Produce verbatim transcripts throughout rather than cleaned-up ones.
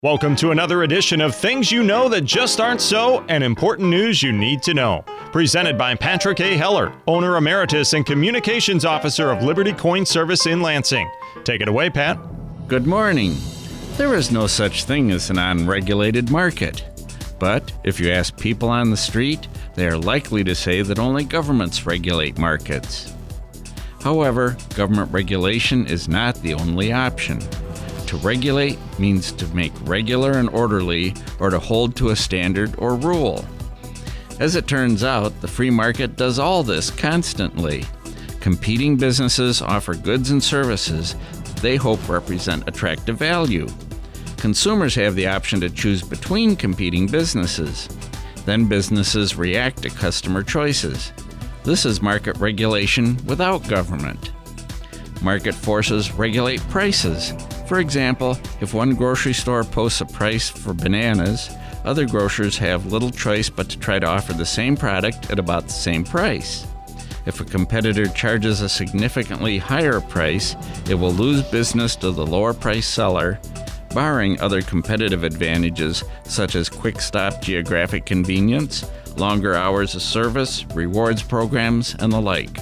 Welcome to another edition of Things You Know That Just Aren't So and Important News You Need to Know. Presented by Patrick A. Heller, Owner Emeritus and Communications Officer of Liberty Coin Service in Lansing. Take it away, Pat. Good morning. There is no such thing as an unregulated market. But if you ask people on the street, they are likely to say that only governments regulate markets. However, government regulation is not the only option. To regulate means to make regular and orderly, or to hold to a standard or rule. As it turns out, the free market does all this constantly. Competing businesses offer goods and services that they hope represent attractive value. Consumers have the option to choose between competing businesses. Then businesses react to customer choices. This is market regulation without government. Market forces regulate prices. For example, if one grocery store posts a price for bananas, other grocers have little choice but to try to offer the same product at about the same price. If a competitor charges a significantly higher price, it will lose business to the lower price seller, barring other competitive advantages such as quick stop geographic convenience, longer hours of service, rewards programs, and the like.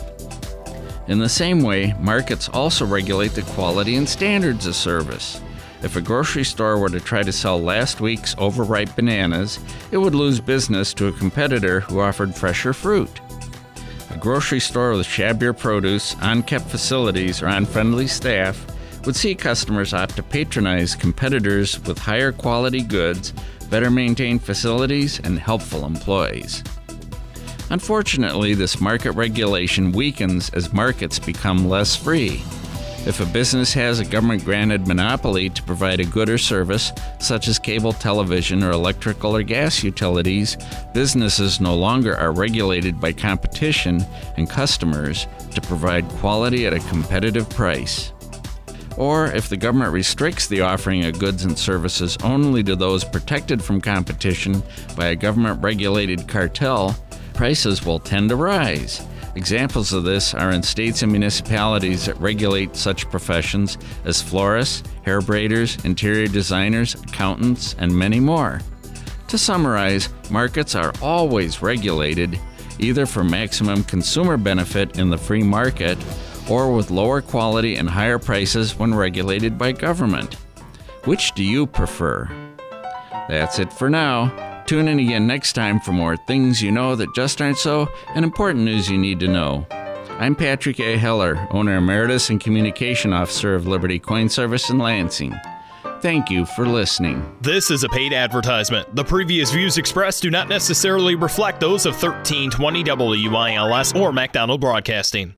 In the same way, markets also regulate the quality and standards of service. If a grocery store were to try to sell last week's overripe bananas, it would lose business to a competitor who offered fresher fruit. A grocery store with shabbier produce, unkept facilities, or unfriendly staff would see customers opt to patronize competitors with higher quality goods, better maintained facilities, and helpful employees. Unfortunately, this market regulation weakens as markets become less free. If a business has a government-granted monopoly to provide a good or service, such as cable television or electrical or gas utilities, businesses no longer are regulated by competition and customers to provide quality at a competitive price. Or if the government restricts the offering of goods and services only to those protected from competition by a government-regulated cartel, prices will tend to rise. Examples of this are in states and municipalities that regulate such professions as florists, hair braiders, interior designers, accountants, and many more. To summarize, markets are always regulated, either for maximum consumer benefit in the free market, or with lower quality and higher prices when regulated by government. Which do you prefer? That's it for now. Tune in again next time for more Things You Know That Just Aren't So and Important News You Need to Know. I'm Patrick A. Heller, Owner Emeritus and Communication Officer of Liberty Coin Service in Lansing. Thank you for listening. This is a paid advertisement. The previous views expressed do not necessarily reflect those of thirteen twenty W I L S or MacDonald Broadcasting.